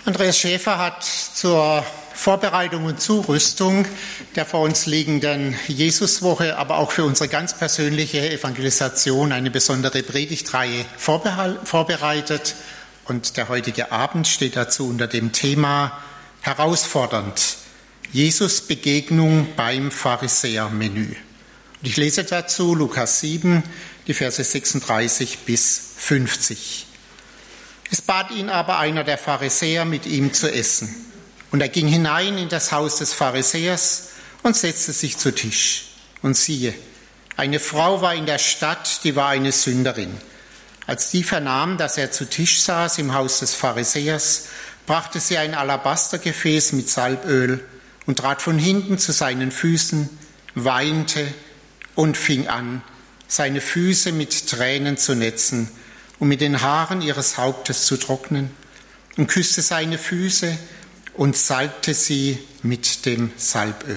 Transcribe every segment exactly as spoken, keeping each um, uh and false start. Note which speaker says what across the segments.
Speaker 1: Andreas Schäfer hat zur Vorbereitung und Zurüstung der vor uns liegenden Jesuswoche, aber auch für unsere ganz persönliche Evangelisation eine besondere Predigtreihe vorbereitet. Und der heutige Abend steht dazu unter dem Thema herausfordernd. Jesus Begegnung beim Pharisäer-Menü. Und ich lese dazu Lukas sieben, die Verse sechsunddreißig bis fünfzig. Es bat ihn aber einer der Pharisäer, mit ihm zu essen. Und er ging hinein in das Haus des Pharisäers und setzte sich zu Tisch. Und siehe, eine Frau war in der Stadt, die war eine Sünderin. Als die vernahm, dass er zu Tisch saß im Haus des Pharisäers, brachte sie ein Alabastergefäß mit Salböl und trat von hinten zu seinen Füßen, weinte und fing an, seine Füße mit Tränen zu netzen und mit den Haaren ihres Hauptes zu trocknen, und küsste seine Füße und salbte sie mit dem Salböl.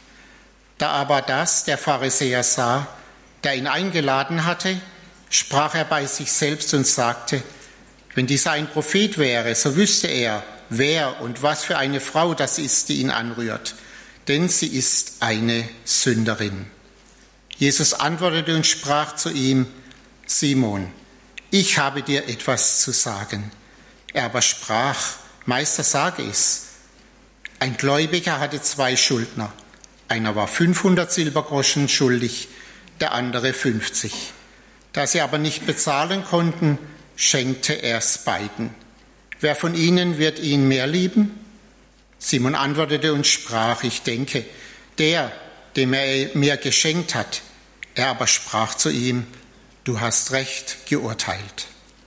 Speaker 1: Da aber das der Pharisäer sah, der ihn eingeladen hatte, sprach er bei sich selbst und sagte, wenn dieser ein Prophet wäre, so wüsste er, wer und was für eine Frau das ist, die ihn anrührt, denn sie ist eine Sünderin. Jesus antwortete und sprach zu ihm, Simon, ich habe dir etwas zu sagen. Er aber sprach, Meister, sage es. Ein Gläubiger hatte zwei Schuldner. Einer war fünfhundert Silbergroschen schuldig, der andere fünfzig. Da sie aber nicht bezahlen konnten, schenkte er es beiden. Wer von ihnen wird ihn mehr lieben? Simon antwortete und sprach, ich denke, der, dem er mir geschenkt hat. Er aber sprach zu ihm, du hast recht geurteilt.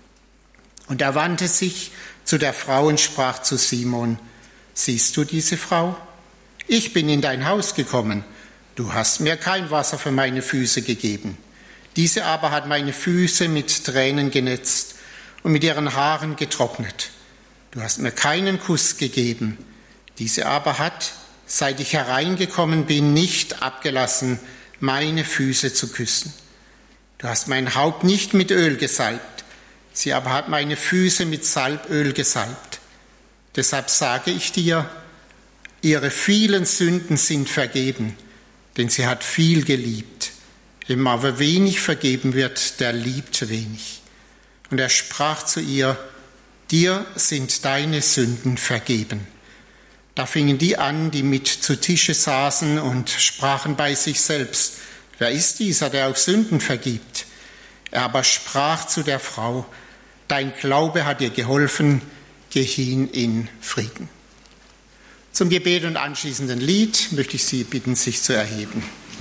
Speaker 1: Und er wandte sich zu der Frau und sprach zu Simon, siehst du diese Frau? Ich bin in dein Haus gekommen. Du hast mir kein Wasser für meine Füße gegeben. Diese aber hat meine Füße mit Tränen genetzt und mit ihren Haaren getrocknet. Du hast mir keinen Kuss gegeben. Diese aber hat, seit ich hereingekommen bin, nicht abgelassen, meine Füße zu küssen. Du hast mein Haupt nicht mit Öl gesalbt, sie aber hat meine Füße mit Salböl gesalbt. Deshalb sage ich dir, ihre vielen Sünden sind vergeben, denn sie hat viel geliebt. Wem aber wenig vergeben wird, der liebt wenig. Und er sprach zu ihr, dir sind deine Sünden vergeben. Da fingen die an, die mit zu Tische saßen und sprachen bei sich selbst, wer ist dieser, der auch Sünden vergibt? Er aber sprach zu der Frau, dein Glaube hat dir geholfen, geh hin in Frieden. Zum Gebet und anschließenden Lied möchte ich Sie bitten, sich zu erheben.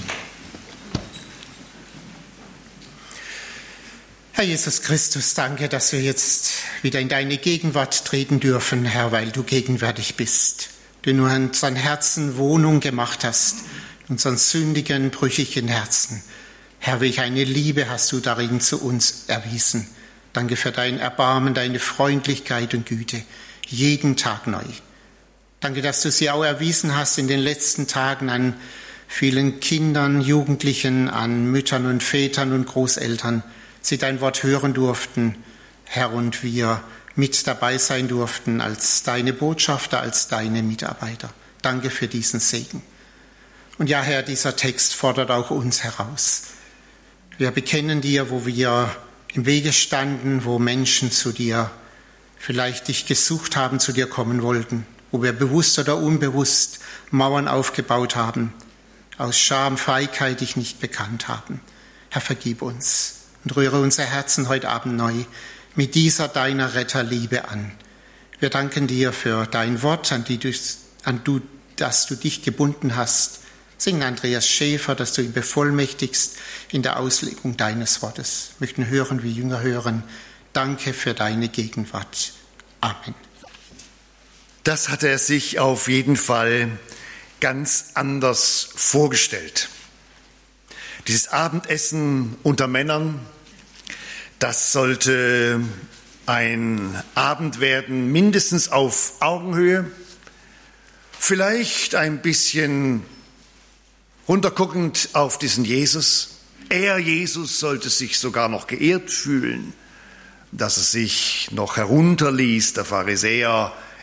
Speaker 1: Herr Jesus Christus, danke, dass wir jetzt wieder in deine Gegenwart treten dürfen, Herr, weil du gegenwärtig bist. Du in unseren Herzen Wohnung gemacht hast, in unseren sündigen, brüchigen Herzen. Herr, welch eine Liebe hast du darin zu uns erwiesen. Danke für dein Erbarmen, deine Freundlichkeit und Güte, jeden Tag neu. Danke, dass du sie auch erwiesen hast in den letzten Tagen an vielen Kindern, Jugendlichen, an Müttern und Vätern und Großeltern, sie dein Wort hören durften, Herr, und wir mit dabei sein durften als deine Botschafter, als deine Mitarbeiter. Danke für diesen Segen. Und ja, Herr, dieser Text fordert auch uns heraus. Wir bekennen dir, wo wir im Wege standen, wo Menschen zu dir vielleicht dich gesucht haben, zu dir kommen wollten, wo wir bewusst oder unbewusst Mauern aufgebaut haben, aus Scham, Feigheit dich nicht bekannt haben. Herr, vergib uns und rühre unser Herzen heute Abend neu mit dieser deiner Retterliebe an. Wir danken dir für dein Wort, an, die du, an du, das du dich gebunden hast. Singen Andreas Schäfer, dass du ihn bevollmächtigst in der Auslegung deines Wortes. Wir möchten hören, wie Jünger hören. Danke für deine Gegenwart. Amen.
Speaker 2: Das hat er sich auf jeden Fall ganz anders vorgestellt. Dieses Abendessen unter Männern, das sollte ein Abend werden, mindestens auf Augenhöhe, vielleicht ein bisschen runterguckend auf diesen Jesus. Er, Jesus, sollte sich sogar noch geehrt fühlen, dass er sich noch herunterließ, der Pharisäer.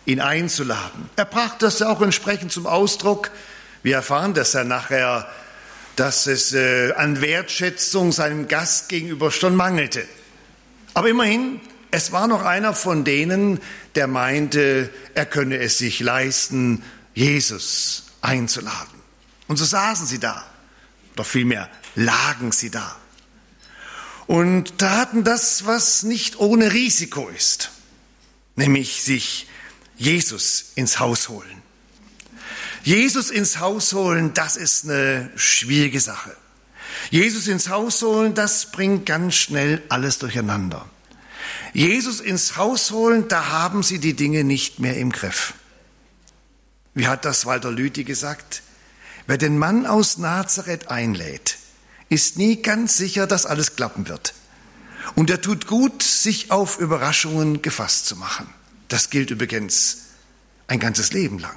Speaker 2: ihn einzuladen. Er brachte das auch entsprechend zum Ausdruck. Wir erfahren das ja nachher, dass es äh, an Wertschätzung seinem Gast gegenüber schon mangelte. Aber immerhin, es war noch einer von denen, der meinte, er könne es sich leisten, Jesus einzuladen. Und so saßen sie da, oder vielmehr lagen sie da. Und taten das, was nicht ohne Risiko ist, nämlich sich Jesus ins Haus holen. Jesus ins Haus holen, das ist eine schwierige Sache. Jesus ins Haus holen, das bringt ganz schnell alles durcheinander. Jesus ins Haus holen, da haben sie die Dinge nicht mehr im Griff. Wie hat das Walter Lüthi gesagt? Wer den Mann aus Nazareth einlädt, ist nie ganz sicher, dass alles klappen wird. Und er tut gut, sich auf Überraschungen gefasst zu machen. Das gilt übrigens ein ganzes Leben lang.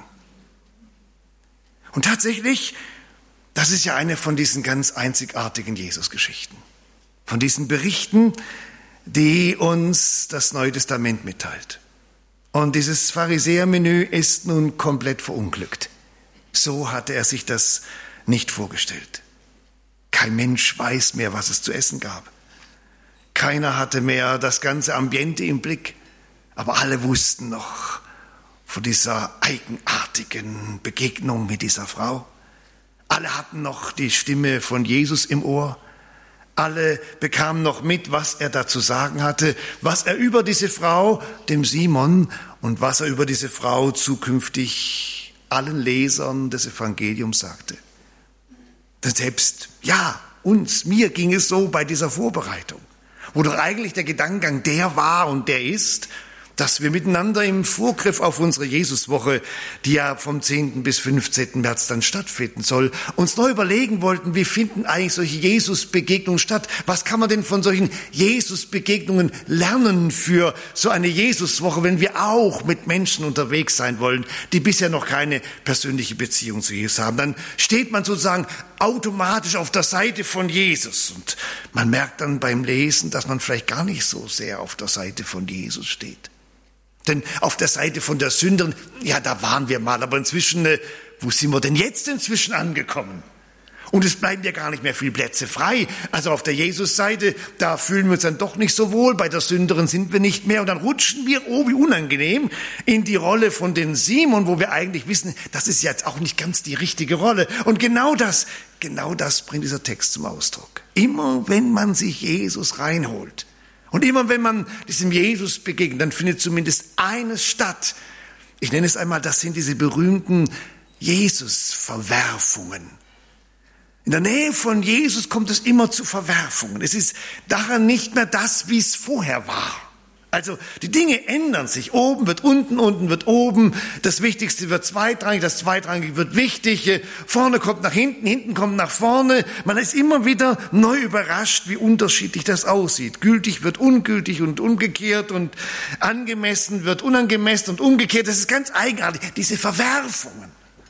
Speaker 2: Und tatsächlich, das ist ja eine von diesen ganz einzigartigen Jesus-Geschichten. Von diesen Berichten, die uns das Neue Testament mitteilt. Und dieses Pharisäermenü ist nun komplett verunglückt. So hatte er sich das nicht vorgestellt. Kein Mensch weiß mehr, was es zu essen gab. Keiner hatte mehr das ganze Ambiente im Blick. Aber alle wussten noch von dieser eigenartigen Begegnung mit dieser Frau. Alle hatten noch die Stimme von Jesus im Ohr. Alle bekamen noch mit, was er da zu sagen hatte, was er über diese Frau, dem Simon, und was er über diese Frau zukünftig allen Lesern des Evangeliums sagte. Denn selbst, ja, uns, mir ging es so bei dieser Vorbereitung, wo doch eigentlich der Gedankengang der war und der ist, dass wir miteinander im Vorgriff auf unsere Jesuswoche, die ja vom zehnten bis fünfzehnten März dann stattfinden soll, uns neu überlegen wollten, wie finden eigentlich solche Jesus-Begegnungen statt? Was kann man denn von solchen Jesus-Begegnungen lernen für so eine Jesuswoche, wenn wir auch mit Menschen unterwegs sein wollen, die bisher noch keine persönliche Beziehung zu Jesus haben? Dann steht man sozusagen automatisch auf der Seite von Jesus. Und man merkt dann beim Lesen, dass man vielleicht gar nicht so sehr auf der Seite von Jesus steht. Denn auf der Seite von der Sünderin, ja, da waren wir mal, aber inzwischen, äh, wo sind wir denn jetzt inzwischen angekommen? Und es bleiben ja gar nicht mehr viele Plätze frei. Also auf der Jesus-Seite, da fühlen wir uns dann doch nicht so wohl, bei der Sünderin sind wir nicht mehr. Und dann rutschen wir, oh wie unangenehm, in die Rolle von den Simon, wo wir eigentlich wissen, das ist jetzt auch nicht ganz die richtige Rolle. Und genau das, genau das bringt dieser Text zum Ausdruck. Immer wenn man sich Jesus reinholt, und immer wenn man diesem Jesus begegnet, dann findet zumindest eines statt. Ich nenne es einmal, das sind diese berühmten Jesus-Verwerfungen. In der Nähe von Jesus kommt es immer zu Verwerfungen. Es ist daran nicht mehr das, wie es vorher war. Also die Dinge ändern sich. Oben wird unten, unten wird oben. Das Wichtigste wird zweitrangig, das Zweitrangige wird wichtig. Vorne kommt nach hinten, hinten kommt nach vorne. Man ist immer wieder neu überrascht, wie unterschiedlich das aussieht. Gültig wird ungültig und umgekehrt und angemessen wird unangemessen und umgekehrt. Das ist ganz eigenartig, diese Verwerfungen.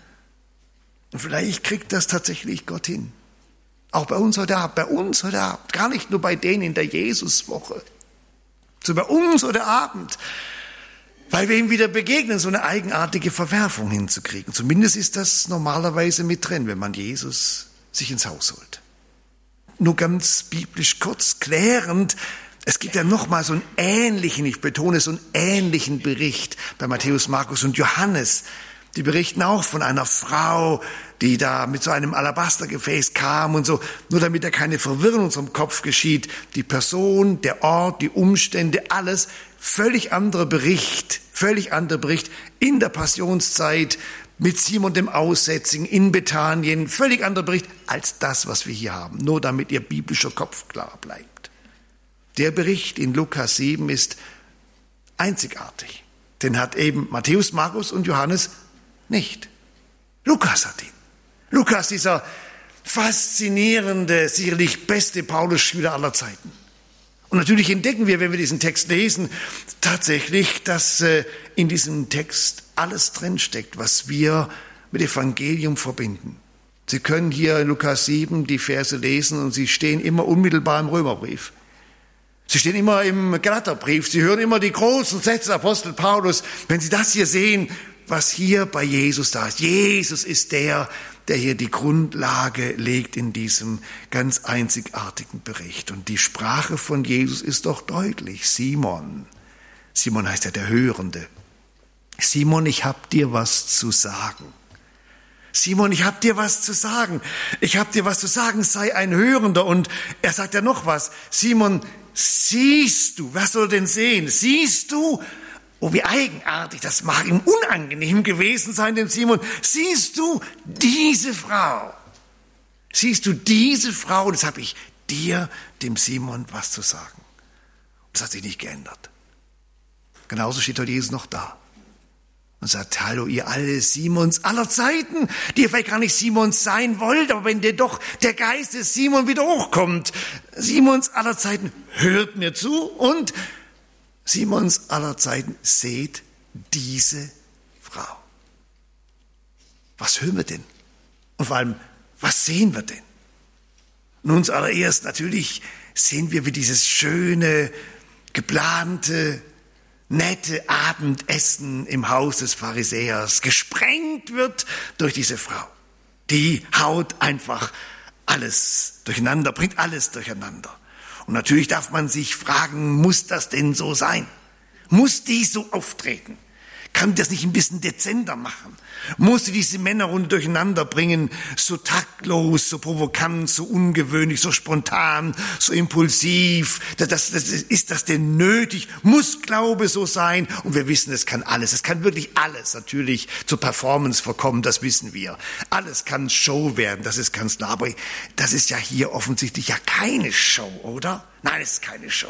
Speaker 2: Und vielleicht kriegt das tatsächlich Gott hin. Auch bei uns heute Abend, bei uns heute Abend, gar nicht nur bei denen in der Jesuswoche. So bei uns heute Abend, weil wir ihm wieder begegnen, so eine eigenartige Verwerfung hinzukriegen. Zumindest ist das normalerweise mit drin, wenn man Jesus sich ins Haus holt. Nur ganz biblisch kurz klärend, es gibt ja nochmal so einen ähnlichen, ich betone so einen ähnlichen Bericht bei Matthäus, Markus und Johannes. Die berichten auch von einer Frau, die da mit so einem Alabastergefäß kam und so, nur damit da keine Verwirrung in unserem Kopf geschieht. Die Person, der Ort, die Umstände, alles völlig anderer Bericht, völlig anderer Bericht in der Passionszeit mit Simon dem Aussätzigen in Bethanien, völlig anderer Bericht als das, was wir hier haben, nur damit ihr biblischer Kopf klar bleibt. Der Bericht in Lukas sieben ist einzigartig, den hat eben Matthäus, Markus und Johannes nicht. Lukas hat ihn. Lukas, dieser faszinierende, sicherlich beste Paulus-Schüler aller Zeiten. Und natürlich entdecken wir, wenn wir diesen Text lesen, tatsächlich, dass äh, in diesem Text alles drinsteckt, was wir mit Evangelium verbinden. Sie können hier in Lukas sieben die Verse lesen und sie stehen immer unmittelbar im Römerbrief. Sie stehen immer im Galaterbrief, Sie hören immer die großen Sätze des Apostel Paulus. Wenn Sie das hier sehen, was hier bei Jesus da ist. Jesus ist der, der hier die Grundlage legt in diesem ganz einzigartigen Bericht. Und die Sprache von Jesus ist doch deutlich. Simon. Simon heißt ja der Hörende. Simon, ich hab dir was zu sagen. Simon, ich hab dir was zu sagen. Ich hab dir was zu sagen, sei ein Hörender. Und er sagt ja noch was. Simon, siehst du, was soll denn sehen? Siehst du? Oh, wie eigenartig, das mag ihm unangenehm gewesen sein, dem Simon. Siehst du diese Frau? Siehst du diese Frau? Das habe ich dir, dem Simon, was zu sagen. Das hat sich nicht geändert. Genauso steht heute Jesus noch da und sagt, hallo ihr alle Simons aller Zeiten, die ihr vielleicht gar nicht Simons sein wollt, aber wenn dir doch der Geist des Simon wieder hochkommt, Simons aller Zeiten, hört mir zu und Simons aller Zeiten, seht diese Frau. Was hören wir denn? Und vor allem, was sehen wir denn? Nun, zuallererst natürlich sehen wir, wie dieses schöne, geplante, nette Abendessen im Haus des Pharisäers gesprengt wird durch diese Frau. Die haut einfach alles durcheinander, bringt alles durcheinander. Und natürlich darf man sich fragen, muss das denn so sein? Muss die so auftreten? Kann das nicht ein bisschen dezenter machen? Muss sie diese Männerrunde durcheinander bringen, so taktlos, so provokant, so ungewöhnlich, so spontan, so impulsiv? Das, das, das, ist das denn nötig? Muss Glaube so sein? Und wir wissen, es kann alles. Es kann wirklich alles natürlich zur Performance verkommen, das wissen wir. Alles kann Show werden, das ist ganz klar. Aber das ist ja hier offensichtlich ja keine Show, oder? Nein, es ist keine Show.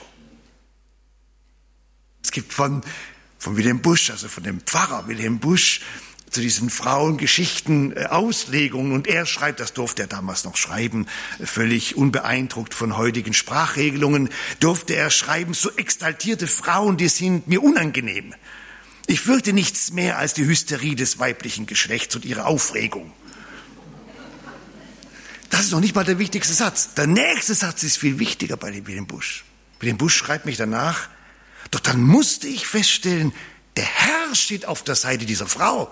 Speaker 2: Es gibt von, von Wilhelm Busch, also von dem Pfarrer Wilhelm Busch, zu diesen Frauengeschichten äh, Auslegungen. Und er schreibt, das durfte er damals noch schreiben, völlig unbeeindruckt von heutigen Sprachregelungen, durfte er schreiben, so exaltierte Frauen, die sind mir unangenehm. Ich fürchte nichts mehr als die Hysterie des weiblichen Geschlechts und ihre Aufregung. Das ist noch nicht mal der wichtigste Satz. Der nächste Satz ist viel wichtiger bei dem Wilhelm Busch. Wilhelm Busch schreibt mich danach, doch dann musste ich feststellen, der Herr steht auf der Seite dieser Frau.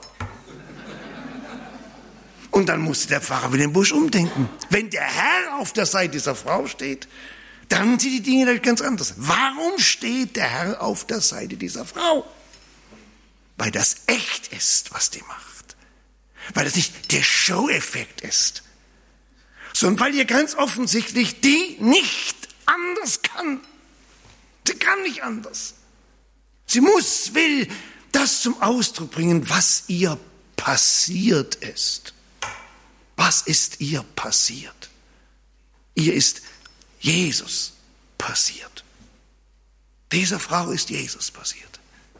Speaker 2: Und dann musste der Pfarrer Wilhelm Busch umdenken. Wenn der Herr auf der Seite dieser Frau steht, dann sind die Dinge natürlich ganz anders. Warum steht der Herr auf der Seite dieser Frau? Weil das echt ist, was die macht. Weil das nicht der Show-Effekt ist, sondern weil ihr ganz offensichtlich die nicht anders kann. Sie kann nicht anders. Sie muss, will das zum Ausdruck bringen, was ihr passiert ist. Was ist ihr passiert? Ihr ist Jesus passiert. Dieser Frau ist Jesus passiert.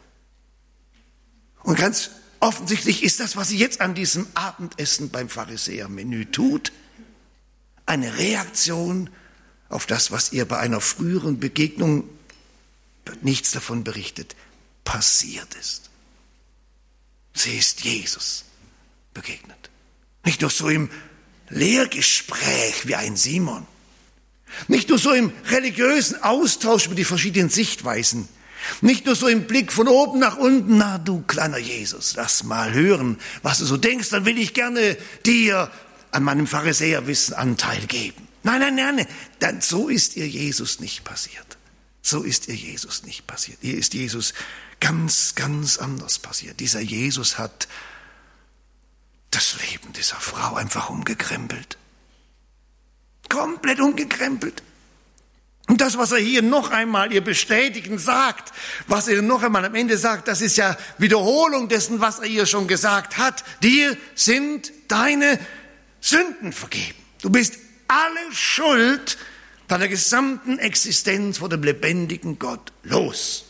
Speaker 2: Und ganz offensichtlich ist das, was sie jetzt an diesem Abendessen beim Pharisäer-Menü tut, eine Reaktion auf das, was ihr bei einer früheren Begegnung, wird nichts davon berichtet, passiert ist. Sie ist Jesus begegnet. Nicht nur so im Lehrgespräch wie ein Simon, nicht nur so im religiösen Austausch über die verschiedenen Sichtweisen, nicht nur so im Blick von oben nach unten, na du kleiner Jesus, lass mal hören, was du so denkst, dann will ich gerne dir an meinem Pharisäerwissen Anteil geben. Nein, nein, nein, nein, dann so ist ihr Jesus nicht passiert. So ist ihr Jesus nicht passiert. Ihr ist Jesus ganz, ganz anders passiert. Dieser Jesus hat das Leben dieser Frau einfach umgekrempelt. Komplett umgekrempelt. Und das, was er hier noch einmal ihr bestätigen sagt, was er noch einmal am Ende sagt, das ist ja Wiederholung dessen, was er ihr schon gesagt hat. Dir sind deine Sünden vergeben. Du bist alle Schuld deiner gesamten Existenz vor dem lebendigen Gott los.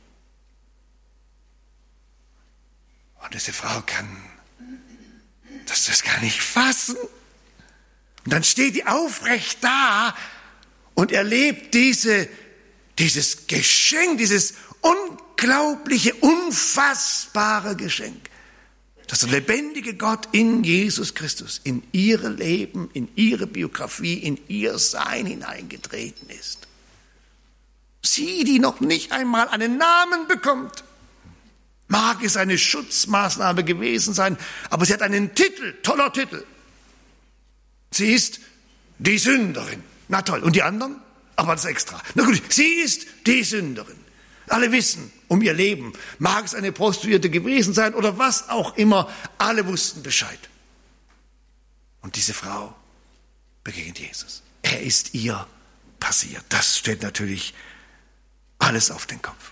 Speaker 2: Und diese Frau kann das, das gar nicht fassen. Und dann steht die aufrecht da und erlebt diese, dieses Geschenk, dieses unglaubliche, unfassbare Geschenk, dass der lebendige Gott in Jesus Christus, in ihre Leben, in ihre Biografie, in ihr Sein hineingetreten ist. Sie, die noch nicht einmal einen Namen bekommt. Mag es eine Schutzmaßnahme gewesen sein, aber sie hat einen Titel, toller Titel. Sie ist die Sünderin. Na toll, und die anderen? Aber das extra. Na gut, sie ist die Sünderin. Alle wissen um ihr Leben. Mag es eine Prostituierte gewesen sein oder was auch immer. Alle wussten Bescheid. Und diese Frau begegnet Jesus. Er ist ihr passiert. Das stellt natürlich alles auf den Kopf.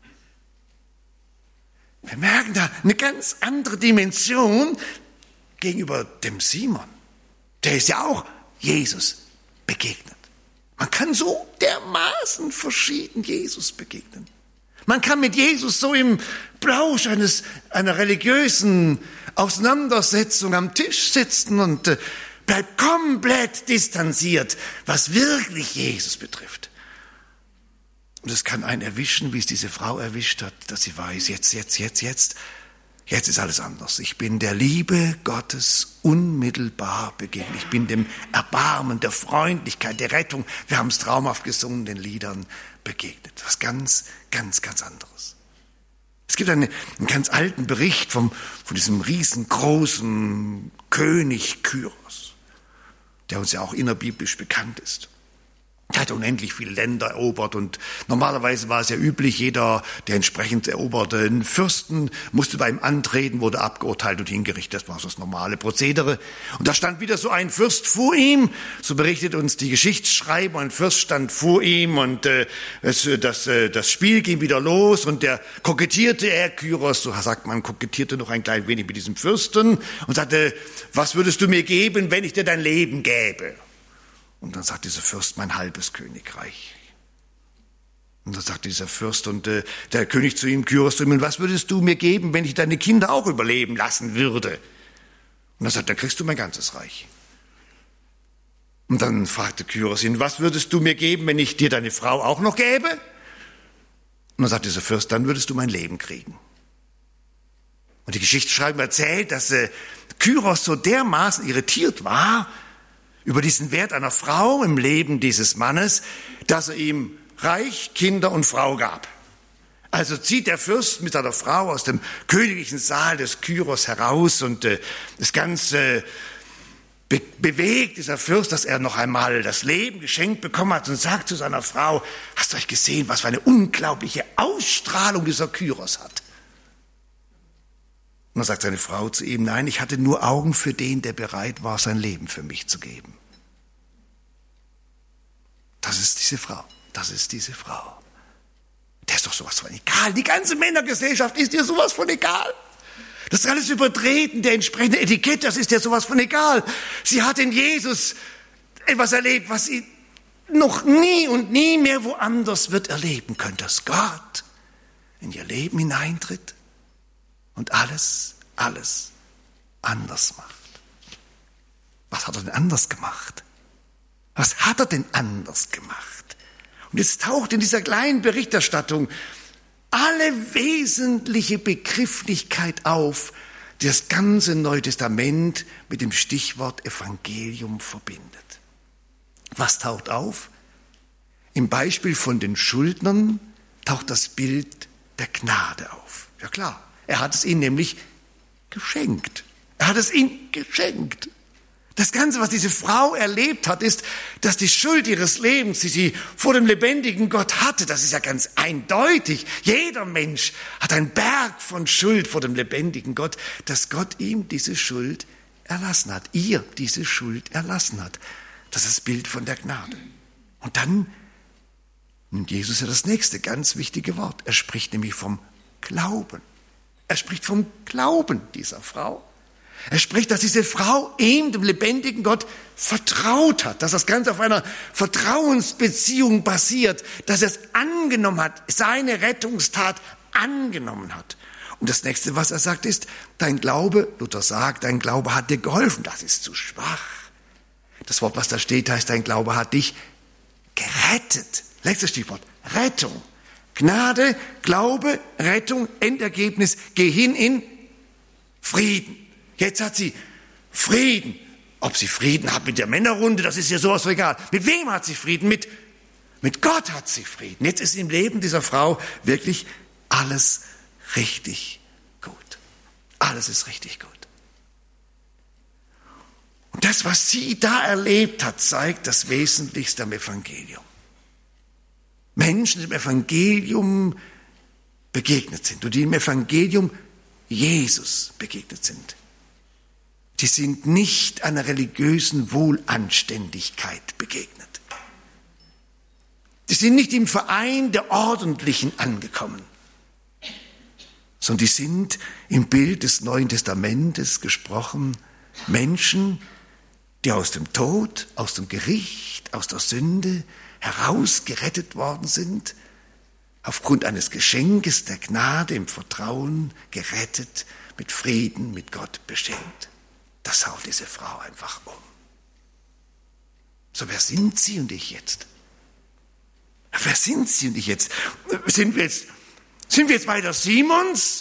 Speaker 2: Wir merken da eine ganz andere Dimension gegenüber dem Simon. Der ist ja auch Jesus begegnet. Man kann so dermaßen verschieden Jesus begegnen. Man kann mit Jesus so im Plausch eines, einer religiösen Auseinandersetzung am Tisch sitzen und äh, bleibt komplett distanziert, was wirklich Jesus betrifft. Und es kann einen erwischen, wie es diese Frau erwischt hat, dass sie weiß, jetzt, jetzt, jetzt, jetzt, jetzt ist alles anders. Ich bin der Liebe Gottes unmittelbar begegnet. Ich bin dem Erbarmen, der Freundlichkeit, der Rettung. Wir haben es traumhaft gesungen, den Liedern begegnet. Was ganz, ganz, ganz anderes. Es gibt eine, einen ganz alten Bericht vom, von diesem riesengroßen König Kyros, der uns ja auch innerbiblisch bekannt ist. Er hat unendlich viele Länder erobert und normalerweise war es ja üblich, jeder, der entsprechend eroberte Fürsten, musste bei ihm antreten, wurde abgeurteilt und hingerichtet. Das war so das normale Prozedere. Und da stand wieder so ein Fürst vor ihm, so berichtet uns die Geschichtsschreiber, ein Fürst stand vor ihm und äh, es, das, äh, das Spiel ging wieder los und der kokettierte, er, Kyros, so sagt man, kokettierte noch ein klein wenig mit diesem Fürsten und sagte, was würdest du mir geben, wenn ich dir dein Leben gäbe? Und dann sagt dieser Fürst, mein halbes Königreich. Und dann sagt dieser Fürst und äh, der König zu ihm, Kyros zu ihm, was würdest du mir geben, wenn ich deine Kinder auch überleben lassen würde? Und dann sagt er, dann kriegst du mein ganzes Reich. Und dann fragte Kyros ihn, was würdest du mir geben, wenn ich dir deine Frau auch noch gäbe? Und dann sagt dieser Fürst, dann würdest du mein Leben kriegen. Und die Geschichtsschreiber erzählt, dass äh, Kyros so dermaßen irritiert war über diesen Wert einer Frau im Leben dieses Mannes, dass er ihm Reich, Kinder und Frau gab. Also zieht der Fürst mit seiner Frau aus dem königlichen Saal des Kyros heraus und äh, ist ganz äh, be- bewegt, dieser Fürst, dass er noch einmal das Leben geschenkt bekommen hat und sagt zu seiner Frau, hast du euch gesehen, was für eine unglaubliche Ausstrahlung dieser Kyros hat? Und dann sagt seine Frau zu ihm, nein, ich hatte nur Augen für den, der bereit war, sein Leben für mich zu geben. Das ist diese Frau, das ist diese Frau. Der ist doch sowas von egal. Die ganze Männergesellschaft ist dir sowas von egal. Das ist alles übertreten, der entsprechende Etikett, das ist dir sowas von egal. Sie hat in Jesus etwas erlebt, was sie noch nie und nie mehr woanders wird erleben können, dass Gott in ihr Leben hineintritt und alles, alles anders macht. Was hat er denn anders gemacht? Was hat er denn anders gemacht? Und jetzt taucht in dieser kleinen Berichterstattung alle wesentliche Begrifflichkeit auf, die das ganze Neue Testament mit dem Stichwort Evangelium verbindet. Was taucht auf? Im Beispiel von den Schuldnern taucht das Bild der Gnade auf. Ja klar. Er hat es ihnen nämlich geschenkt. Er hat es ihnen geschenkt. Das Ganze, was diese Frau erlebt hat, ist, dass die Schuld ihres Lebens, die sie vor dem lebendigen Gott hatte, das ist ja ganz eindeutig. Jeder Mensch hat einen Berg von Schuld vor dem lebendigen Gott, dass Gott ihm diese Schuld erlassen hat, ihr diese Schuld erlassen hat. Das ist das Bild von der Gnade. Und dann nimmt Jesus ja das nächste ganz wichtige Wort. Er spricht nämlich vom Glauben. Er spricht vom Glauben dieser Frau. Er spricht, dass diese Frau ihm, dem lebendigen Gott, vertraut hat, dass das Ganze auf einer Vertrauensbeziehung basiert, dass er es angenommen hat, seine Rettungstat angenommen hat. Und das nächste, was er sagt, ist, dein Glaube, Luther sagt, dein Glaube hat dir geholfen, das ist zu schwach. Das Wort, was da steht, heißt, dein Glaube hat dich gerettet. Letztes Stichwort, Rettung. Gnade, Glaube, Rettung, Endergebnis, geh hin in Frieden. Jetzt hat sie Frieden. Ob sie Frieden hat mit der Männerrunde, das ist ja sowas von egal. Mit wem hat sie Frieden? Mit, Mit Gott hat sie Frieden. Jetzt ist im Leben dieser Frau wirklich alles richtig gut. Alles ist richtig gut. Und das, was sie da erlebt hat, zeigt das Wesentlichste am Evangelium. Menschen, die im Evangelium begegnet sind und die im Evangelium Jesus begegnet sind, die sind nicht einer religiösen Wohlanständigkeit begegnet. Die sind nicht im Verein der Ordentlichen angekommen, sondern die sind im Bild des Neuen Testamentes gesprochen Menschen, die aus dem Tod, aus dem Gericht, aus der Sünde herausgerettet worden sind, aufgrund eines Geschenkes der Gnade im Vertrauen gerettet, mit Frieden mit Gott beschenkt. Das haut diese Frau einfach um. So, wer sind Sie und ich jetzt? Wer sind Sie und ich jetzt? Sind wir jetzt, sind wir jetzt bei der Simons?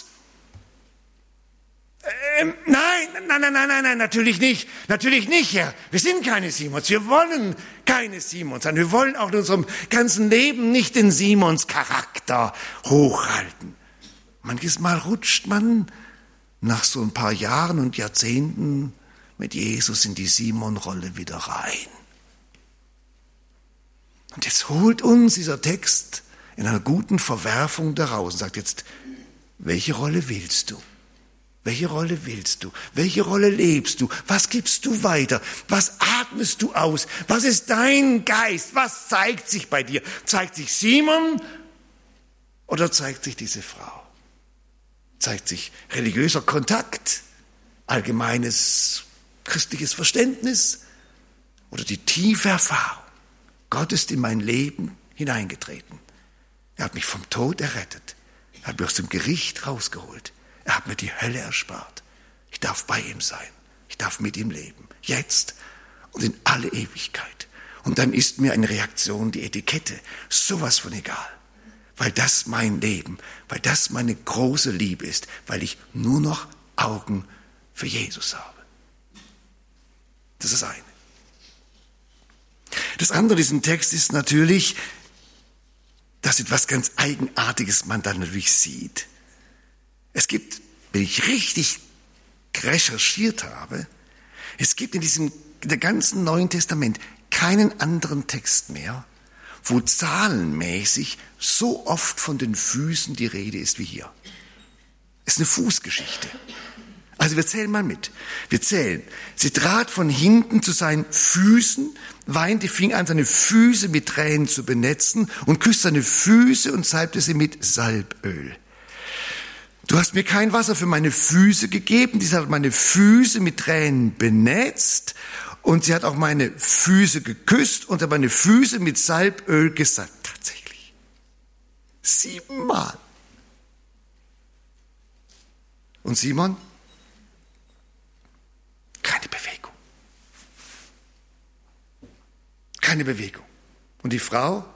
Speaker 2: Ähm, nein, nein, nein, nein, nein, nein, natürlich nicht. Natürlich nicht, Herr. Wir sind keine Simons. Wir wollen keine Simons sein. Wir wollen auch in unserem ganzen Leben nicht den Simons-Charakter hochhalten. Manches Mal rutscht man nach so ein paar Jahren und Jahrzehnten mit Jesus in die Simon-Rolle wieder rein. Und jetzt holt uns dieser Text in einer guten Verwerfung daraus und sagt jetzt, welche Rolle willst du? Welche Rolle willst du? Welche Rolle lebst du? Was gibst du weiter? Was atmest du aus? Was ist dein Geist? Was zeigt sich bei dir? Zeigt sich Simon oder zeigt sich diese Frau? Zeigt sich religiöser Kontakt, allgemeines christliches Verständnis oder die tiefe Erfahrung? Gott ist in mein Leben hineingetreten. Er hat mich vom Tod errettet. Er hat mich aus dem Gericht rausgeholt. Er hat mir die Hölle erspart. Ich darf bei ihm sein. Ich darf mit ihm leben. Jetzt und in alle Ewigkeit. Und dann ist mir eine Reaktion, die Etikette, sowas von egal. Weil das mein Leben, weil das meine große Liebe ist, weil ich nur noch Augen für Jesus habe. Das ist das eine. Das andere in diesem Text ist natürlich, dass etwas ganz Eigenartiges man dann natürlich sieht. Es gibt, wenn ich richtig recherchiert habe, es gibt in diesem in der ganzen Neuen Testament keinen anderen Text mehr, wo zahlenmäßig so oft von den Füßen die Rede ist wie hier. Es ist eine Fußgeschichte. Also wir zählen mal mit. Wir zählen. Sie trat von hinten zu seinen Füßen, weinte, fing an, seine Füße mit Tränen zu benetzen und küsste seine Füße und salbte sie mit Salböl. Du hast mir kein Wasser für meine Füße gegeben, dieser hat meine Füße mit Tränen benetzt und sie hat auch meine Füße geküsst und hat meine Füße mit Salböl gesalbt. Tatsächlich. Siebenmal. Und Simon? Keine Bewegung. Keine Bewegung. Und die Frau?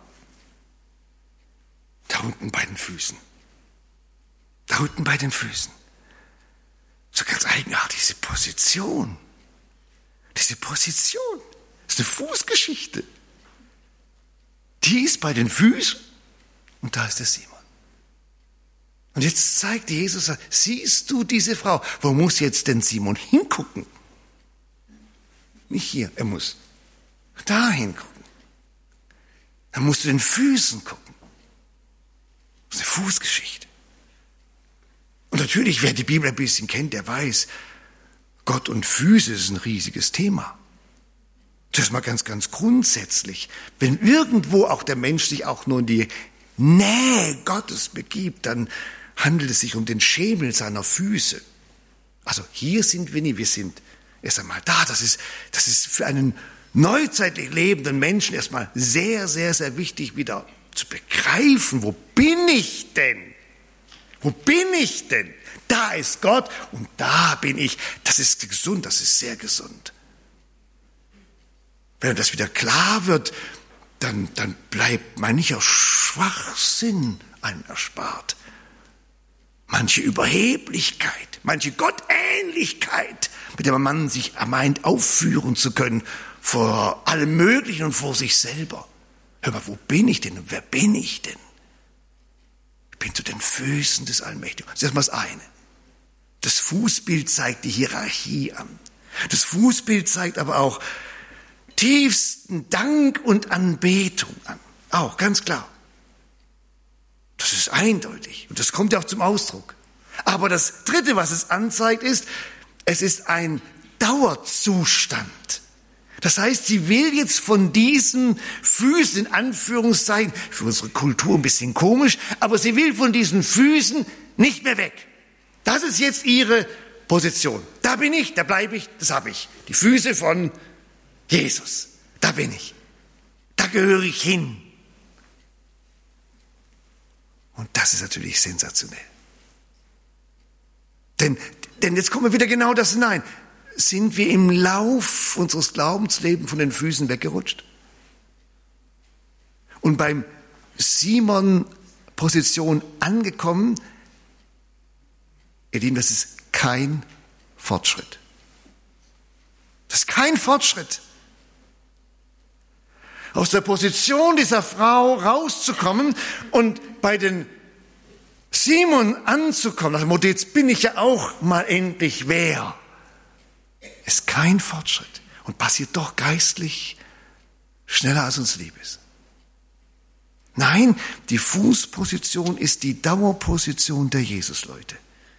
Speaker 2: Da unten bei den Füßen. Da unten bei den Füßen. So ganz eigenartig, diese Position. Diese Position. Das ist eine Fußgeschichte. Die ist bei den Füßen und da ist der Simon. Und jetzt zeigt Jesus, siehst du diese Frau? Wo muss jetzt denn Simon hingucken? Nicht hier, er muss da hingucken. Dann musst du den Füßen gucken. Das ist eine Fußgeschichte. Und natürlich, wer die Bibel ein bisschen kennt, der weiß, Gott und Füße ist ein riesiges Thema. Das ist mal ganz, ganz grundsätzlich. Wenn irgendwo auch der Mensch sich auch nur in die Nähe Gottes begibt, dann handelt es sich um den Schemel seiner Füße. Also hier sind wir nie, wir sind erst einmal da. Das ist, das ist für einen neuzeitlich lebenden Menschen erstmal sehr, sehr, sehr wichtig, wieder zu begreifen, wo bin ich denn? Wo bin ich denn? Da ist Gott und da bin ich. Das ist gesund, das ist sehr gesund. Wenn das wieder klar wird, dann, dann bleibt mancher Schwachsinn einem erspart. Manche Überheblichkeit, manche Gottähnlichkeit, mit der man sich meint, aufführen zu können vor allem Möglichen und vor sich selber. Hör mal, wo bin ich denn und wer bin ich denn? Ich bin zu den Füßen des Allmächtigen. Das ist erstmal das eine. Das Fußbild zeigt die Hierarchie an. Das Fußbild zeigt aber auch tiefsten Dank und Anbetung an. Auch, ganz klar. Das ist eindeutig und das kommt ja auch zum Ausdruck. Aber das Dritte, was es anzeigt, ist, es ist ein Dauerzustand. Das heißt, sie will jetzt von diesen Füßen, in Anführungszeichen, für unsere Kultur ein bisschen komisch, aber sie will von diesen Füßen nicht mehr weg. Das ist jetzt ihre Position. Da bin ich, da bleibe ich, das habe ich. Die Füße von Jesus. Da bin ich. Da gehöre ich hin. Und das ist natürlich sensationell. Denn, denn jetzt kommen wir wieder genau das hinein. Sind wir im Lauf unseres Glaubenslebens von den Füßen weggerutscht? Und beim Simon Position angekommen, ihr Lieben, das ist kein Fortschritt. Das ist kein Fortschritt. Aus der Position dieser Frau rauszukommen und bei den Simon anzukommen, nach dem Motto, jetzt bin ich ja auch mal endlich wer, ist kein Fortschritt und passiert doch geistlich schneller, als uns lieb ist. Nein, die Fußposition ist die Dauerposition der Jesus-Leute.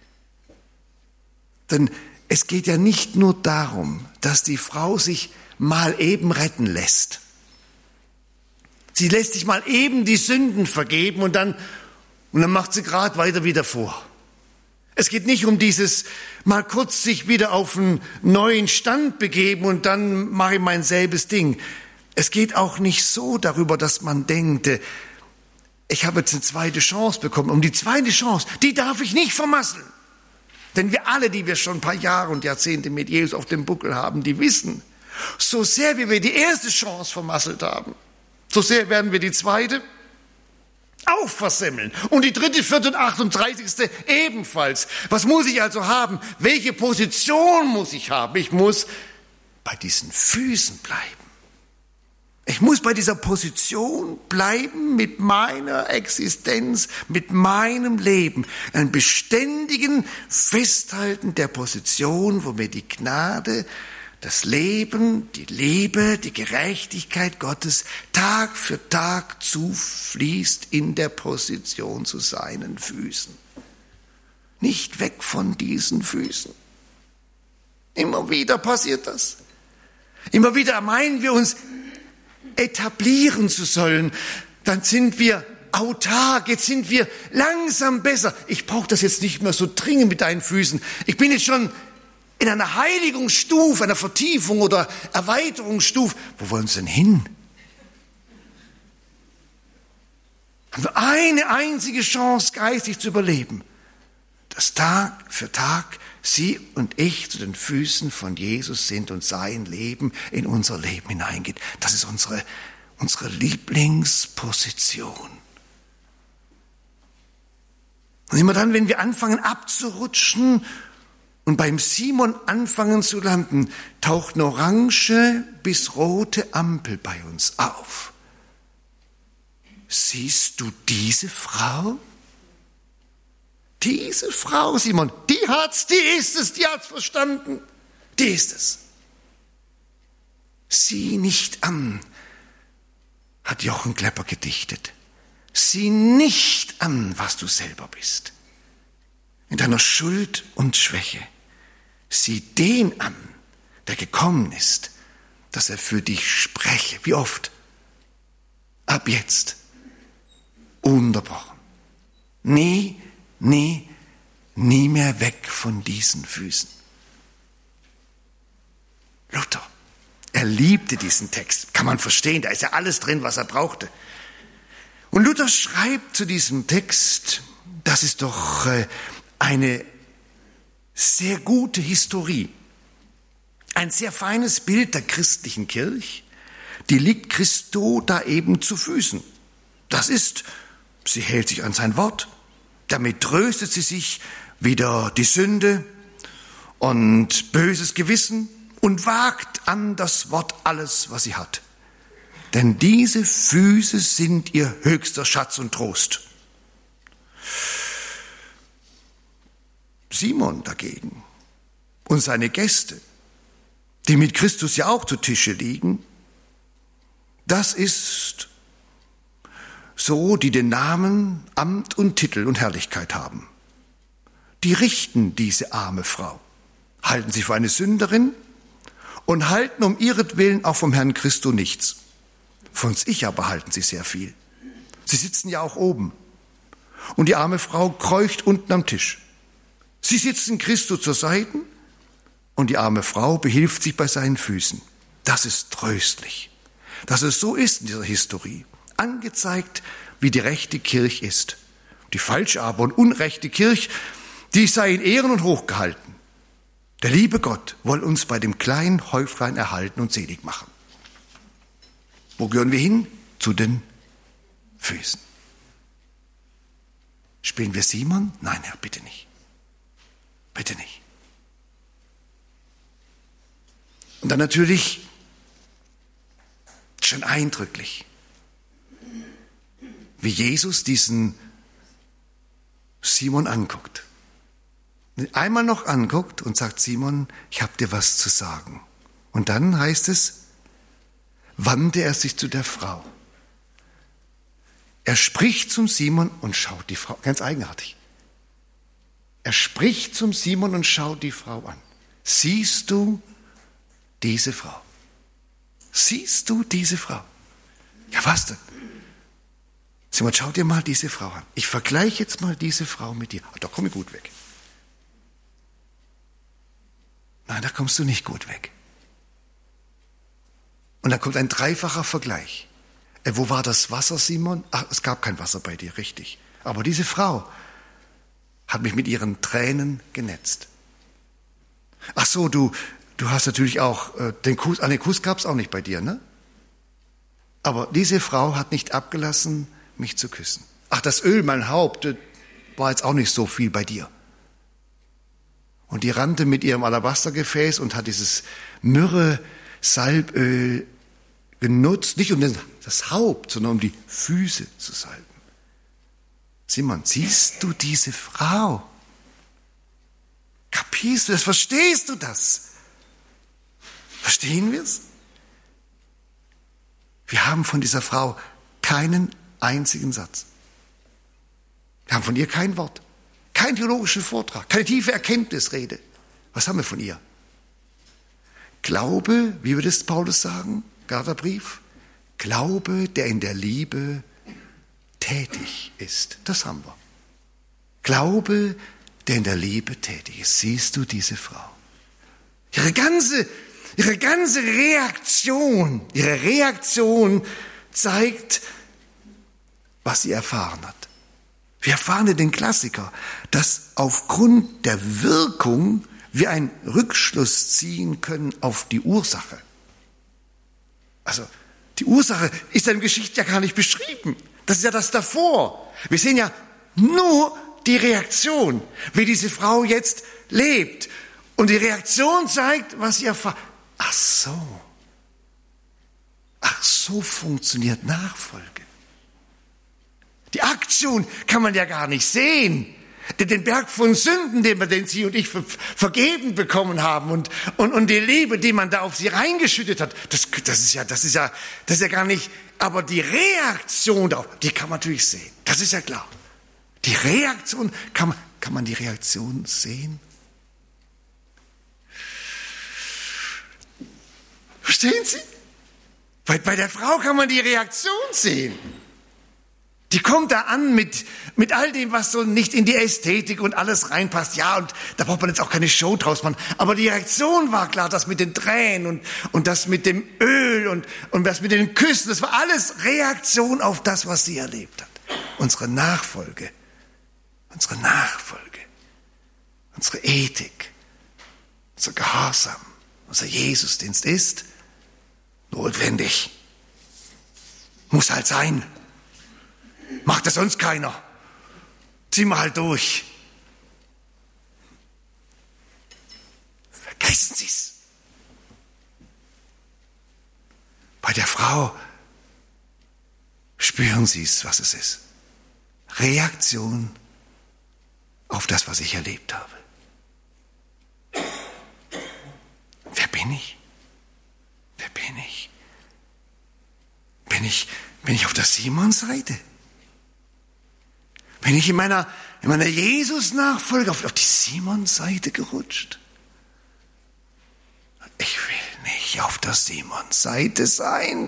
Speaker 2: Denn es geht ja nicht nur darum, dass die Frau sich mal eben retten lässt. Sie lässt sich mal eben die Sünden vergeben und dann, und dann macht sie gerade weiter wie davor. Es geht nicht um dieses mal kurz sich wieder auf einen neuen Stand begeben und dann mache ich mein selbes Ding. Es geht auch nicht so darüber, dass man denkt, ich habe jetzt eine zweite Chance bekommen. Um die zweite Chance, die darf ich nicht vermasseln. Denn wir alle, die wir schon ein paar Jahre und Jahrzehnte mit Jesus auf dem Buckel haben, die wissen, so sehr wie wir die erste Chance vermasselt haben, so sehr werden wir die zweite auch versemmeln. Und die dritte, vierte und achtunddreißigste ebenfalls. Was muss ich also haben? Welche Position muss ich haben? Ich muss bei diesen Füßen bleiben. Ich muss bei dieser Position bleiben mit meiner Existenz, mit meinem Leben. Ein beständigen Festhalten der Position, wo mir die Gnade, das Leben, die Liebe, die Gerechtigkeit Gottes Tag für Tag zufließt in der Position zu seinen Füßen. Nicht weg von diesen Füßen. Immer wieder passiert das. Immer wieder meinen wir uns etablieren zu sollen. Dann sind wir autark, jetzt sind wir langsam besser. Ich brauche das jetzt nicht mehr so dringend mit deinen Füßen. Ich bin jetzt schon in einer Heiligungsstufe, einer Vertiefung oder Erweiterungsstufe. Wo wollen Sie denn hin? Haben wir eine einzige Chance, geistig zu überleben. Dass Tag für Tag Sie und ich zu den Füßen von Jesus sind und sein Leben in unser Leben hineingeht. Das ist unsere, unsere Lieblingsposition. Und immer dann, wenn wir anfangen abzurutschen und beim Simon anfangen zu landen, taucht eine orange bis rote Ampel bei uns auf. Siehst du diese Frau? Diese Frau, Simon, die hat's, die ist es, die hat's verstanden. Die ist es. Sieh nicht an, hat Jochen Klepper gedichtet. Sieh nicht an, was du selber bist. In deiner Schuld und Schwäche. Sieh den an, der gekommen ist, dass er für dich spreche. Wie oft? Ab jetzt. Ununterbrochen. Nie, nie, nie mehr weg von diesen Füßen. Luther, er liebte diesen Text. Kann man verstehen, da ist ja alles drin, was er brauchte. Und Luther schreibt zu diesem Text, das ist doch eine sehr gute Historie. Ein sehr feines Bild der christlichen Kirche, die liegt Christo da eben zu Füßen. Das ist, sie hält sich an sein Wort, damit tröstet sie sich wieder die Sünde und böses Gewissen und wagt an das Wort alles, was sie hat. denn diese Füße sind ihr höchster Schatz und Trost. Simon dagegen und seine Gäste, die mit Christus ja auch zu Tische liegen, das ist so, die den Namen, Amt und Titel und Herrlichkeit haben. Die richten diese arme Frau, halten sie für eine Sünderin und halten um ihretwillen auch vom Herrn Christo nichts. Von sich aber halten sie sehr viel. Sie sitzen ja auch oben. Und die arme Frau kreucht unten am Tisch. Sie sitzen Christo zur Seite und die arme Frau behilft sich bei seinen Füßen. Das ist tröstlich, dass es so ist in dieser Historie. Angezeigt, wie die rechte Kirche ist. Die falsche aber und unrechte Kirche, die sei in Ehren und hochgehalten. Der liebe Gott will uns bei dem kleinen Häuflein erhalten und selig machen. Wo gehören wir hin? Zu den Füßen. Spielen wir Simon? Nein, Herr, bitte nicht. Bitte nicht. Und dann natürlich schon eindrücklich, wie Jesus diesen Simon anguckt. Einmal noch anguckt und sagt, Simon, ich habe dir was zu sagen. Und dann heißt es, wandte er sich zu der Frau. Er spricht zum Simon und schaut die Frau, ganz eigenartig. Er spricht zum Simon und schaut die Frau an. Siehst du diese Frau? Siehst du diese Frau? Ja, was denn? Simon, schau dir mal diese Frau an. Ich vergleiche jetzt mal diese Frau mit dir. Da komme ich gut weg. Nein, da kommst du nicht gut weg. Und dann kommt ein dreifacher Vergleich. Äh, wo war das Wasser, Simon? Ach, es gab kein Wasser bei dir, richtig. Aber diese Frau hat mich mit ihren Tränen genetzt. Ach so, du, du hast natürlich auch äh, den Kuss, an den Kuss gab es auch nicht bei dir, ne? Aber diese Frau hat nicht abgelassen, mich zu küssen. Ach, das Öl, mein Haupt, das war jetzt auch nicht so viel bei dir. Und die rannte mit ihrem Alabastergefäß und hat dieses Myrrhe, Salböl genutzt, nicht um das Haupt, sondern um die Füße zu salben. Simon, siehst du diese Frau? Kapierst du das? Verstehst du das? Verstehen wir es? Wir haben von dieser Frau keinen einzigen Satz. Wir haben von ihr kein Wort, keinen theologischen Vortrag, keine tiefe Erkenntnisrede. Was haben wir von ihr? Glaube, wie würde es Paulus sagen, Galaterbrief? Glaube, der in der Liebe tätig ist. Das haben wir. Glaube, der in der Liebe tätig ist. Siehst du diese Frau? Ihre ganze, ihre ganze Reaktion, ihre Reaktion zeigt, was sie erfahren hat. Wir erfahren in den Klassiker, dass aufgrund der Wirkung wir einen Rückschluss ziehen können auf die Ursache. Also die Ursache ist in der Geschichte ja gar nicht beschrieben. Das ist ja das davor. Wir sehen ja nur die Reaktion, wie diese Frau jetzt lebt. Und die Reaktion zeigt, was sie erfahrt. Ach so. Ach so funktioniert Nachfolge. Die Aktion kann man ja gar nicht sehen. Den Berg von Sünden, den wir, den Sie und ich vergeben bekommen haben und, und, und die Liebe, die man da auf sie reingeschüttet hat, das, das ist ja, das ist ja, das ist ja gar nicht, aber die Reaktion darauf, die kann man natürlich sehen. Das ist ja klar. Die Reaktion, kann man, kann man die Reaktion sehen? Verstehen Sie? Bei, bei der Frau kann man die Reaktion sehen. Die kommt da an mit, mit all dem, was so nicht in die Ästhetik und alles reinpasst. Ja, und da braucht man jetzt auch keine Show draus machen. Aber die Reaktion war klar, das mit den Tränen und, und das mit dem Öl und, und das mit den Küssen. Das war alles Reaktion auf das, was sie erlebt hat. Unsere Nachfolge, unsere Nachfolge, unsere Ethik, unser Gehorsam, unser Jesusdienst ist notwendig. Muss halt sein. Macht das sonst keiner. Ziehen wir halt durch. Vergessen Sie es. Bei der Frau spüren Sie es, was es ist. Reaktion auf das, was ich erlebt habe. Wer bin ich? Wer bin ich? Bin ich, bin ich auf der Simon-Seite? Bin ich in meiner, in meiner Jesus-Nachfolge auf, auf die Simon-Seite gerutscht? Ich will nicht auf der Simon-Seite sein.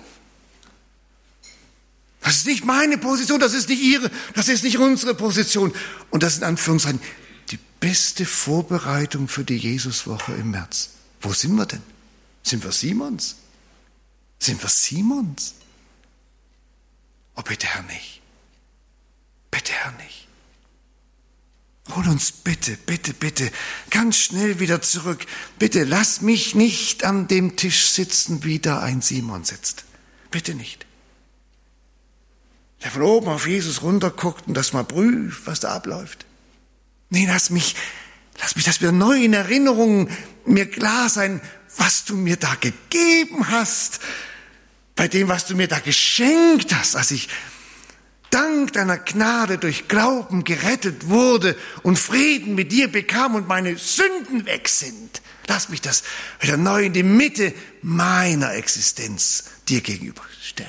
Speaker 2: Das ist nicht meine Position, das ist nicht Ihre, das ist nicht unsere Position. Und das ist in Anführungszeichen die beste Vorbereitung für die Jesuswoche im März. Wo sind wir denn? Sind wir Simons? Sind wir Simons? Oh, bitte Herr nicht. Bitte Herr nicht. Hol uns bitte, bitte, bitte ganz schnell wieder zurück. Bitte lass mich nicht an dem Tisch sitzen, wie da ein Simon sitzt. Bitte nicht. Der von oben auf Jesus runterguckt und das mal prüft, was da abläuft. Nee, lass mich, lass mich das wieder neu in Erinnerung mir klar sein, was du mir da gegeben hast, bei dem, was du mir da geschenkt hast, als ich dank deiner Gnade durch Glauben gerettet wurde und Frieden mit dir bekam und meine Sünden weg sind. Lass mich das wieder neu in die Mitte meiner Existenz dir gegenüberstellen.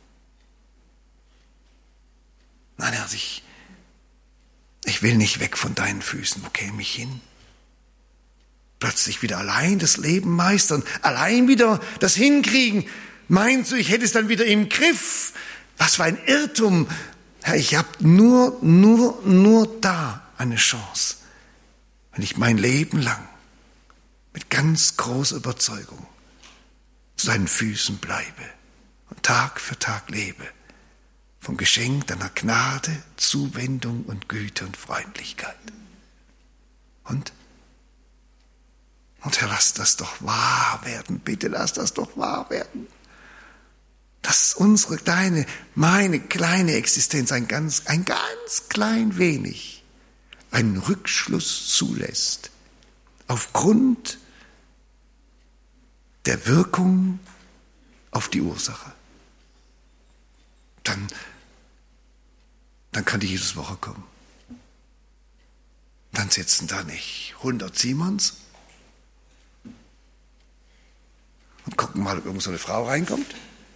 Speaker 2: Nein, Herr, ich, ich will nicht weg von deinen Füßen. Wo käme ich hin? Plötzlich wieder allein das Leben meistern, allein wieder das hinkriegen. Meinst du, ich hätte es dann wieder im Griff? Was für ein Irrtum. Herr, ich habe nur, nur, nur da eine Chance, wenn ich mein Leben lang mit ganz großer Überzeugung zu deinen Füßen bleibe und Tag für Tag lebe. Vom Geschenk deiner Gnade, Zuwendung und Güte und Freundlichkeit. Und, und Herr, lass das doch wahr werden. Bitte lass das doch wahr werden. Dass unsere, deine, meine kleine Existenz ein ganz, ein ganz klein wenig einen Rückschluss zulässt. Aufgrund der Wirkung auf die Ursache. Dann Dann kann die Jesuswoche kommen. Dann sitzen da nicht hundert Simons und gucken mal, ob irgend so eine Frau reinkommt.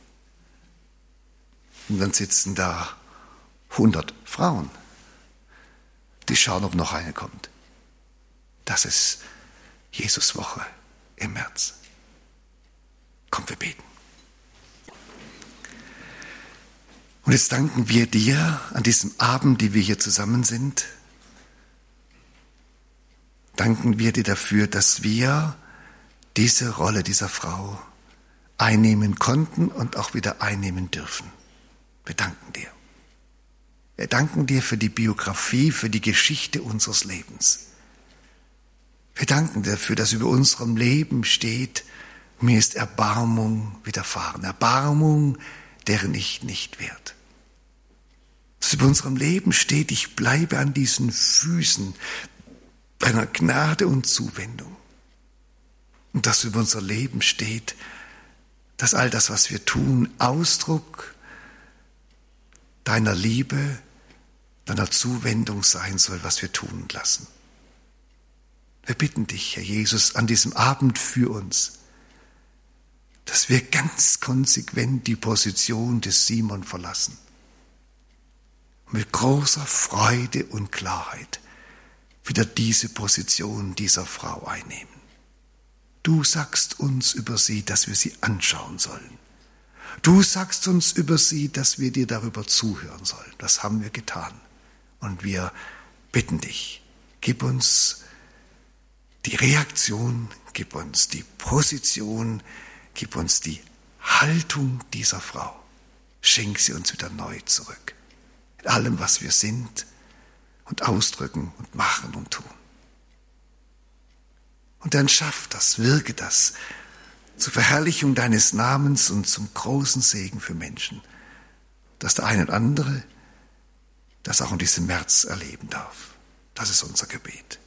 Speaker 2: Und dann sitzen da hundert Frauen, die schauen, ob noch eine kommt. Das ist Jesuswoche im März. Komm, wir beten. Und jetzt danken wir dir an diesem Abend, die wir hier zusammen sind. Danken wir dir dafür, dass wir diese Rolle dieser Frau einnehmen konnten und auch wieder einnehmen dürfen. Wir danken dir. Wir danken dir für die Biografie, für die Geschichte unseres Lebens. Wir danken dir dafür, dass über unserem Leben steht, mir ist Erbarmung widerfahren. Erbarmung, deren ich nicht wert. Dass über unserem Leben steht, ich bleibe an diesen Füßen deiner Gnade und Zuwendung. Und dass über unser Leben steht, dass all das, was wir tun, Ausdruck deiner Liebe, deiner Zuwendung sein soll, was wir tun und lassen. Wir bitten dich, Herr Jesus, an diesem Abend für uns, dass wir ganz konsequent die Position des Simon verlassen. Mit großer Freude und Klarheit wieder diese Position dieser Frau einnehmen. Du sagst uns über sie, dass wir sie anschauen sollen. Du sagst uns über sie, dass wir dir darüber zuhören sollen. Das haben wir getan. Und wir bitten dich, gib uns die Reaktion, gib uns die Position, gib uns die Haltung dieser Frau. Schenk sie uns wieder neu zurück. Mit allem, was wir sind und ausdrücken und machen und tun. Und dann schaff das, wirke das zur Verherrlichung deines Namens und zum großen Segen für Menschen, dass der eine und andere das auch in diesem März erleben darf. Das ist unser Gebet.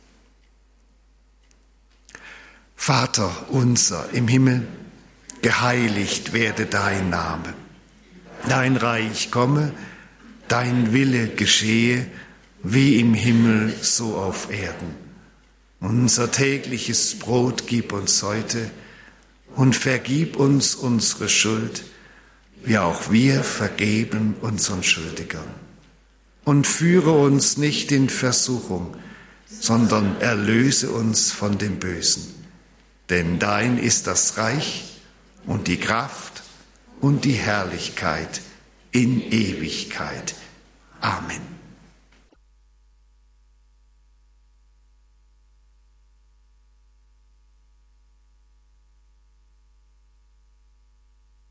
Speaker 2: Vater unser im Himmel, geheiligt werde dein Name. Dein Reich komme, dein Wille geschehe, wie im Himmel, so auf Erden. Unser tägliches Brot gib uns heute und vergib uns unsere Schuld, wie auch wir vergeben unseren Schuldigern. Und führe uns nicht in Versuchung, sondern erlöse uns von dem Bösen. Denn dein ist das Reich und die Kraft und die Herrlichkeit in Ewigkeit. Amen.